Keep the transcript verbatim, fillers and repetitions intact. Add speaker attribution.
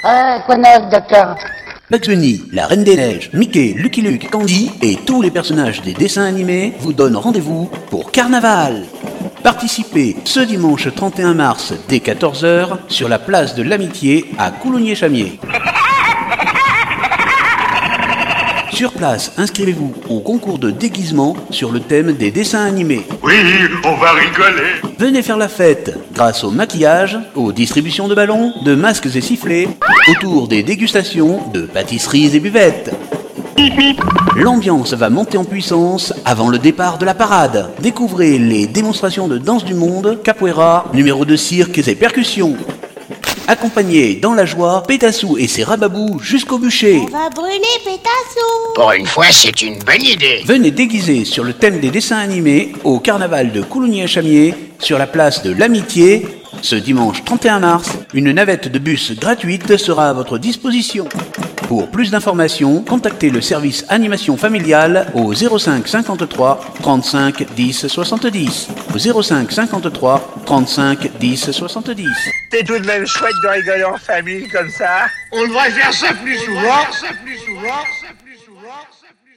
Speaker 1: Ah, quoi neuf, docteur?
Speaker 2: Bugs Bunny, la Reine des Neiges, Mickey, Lucky Luke, Candy et tous les personnages des dessins animés vous donnent rendez-vous pour Carnaval. Participez ce dimanche trente et un mars dès quatorze heures sur la place de l'Amitié à Coulommiers-Chamiers. Sur place, inscrivez-vous au concours de déguisement sur le thème des dessins animés.
Speaker 3: Oui, on va rigoler.
Speaker 2: Venez faire la fête grâce au maquillage, aux distributions de ballons, de masques et sifflets, autour des dégustations de pâtisseries et buvettes. L'ambiance va monter en puissance avant le départ de la parade. Découvrez les démonstrations de danse du monde, capoeira, numéros de cirque et percussions. Accompagnez dans la joie Pétassou et ses rababous jusqu'au bûcher.
Speaker 4: On va brûler Pétassou.
Speaker 5: Pour une fois, c'est une bonne idée.
Speaker 2: Venez déguiser sur le thème des dessins animés au carnaval de Coulommiers-Chamiers sur la place de l'Amitié. Ce dimanche trente et un mars, une navette de bus gratuite sera à votre disposition. Pour plus d'informations, contactez le service animation familiale au zéro cinq cinquante-trois trente-cinq dix soixante-dix. Au zéro cinq cinquante-trois trente-cinq dix soixante-dix.
Speaker 6: C'est tout de même chouette de rigoler en famille comme ça.
Speaker 3: On devrait faire ça plus souvent. Ça plus souvent. Ça plus souvent. Ça plus souvent.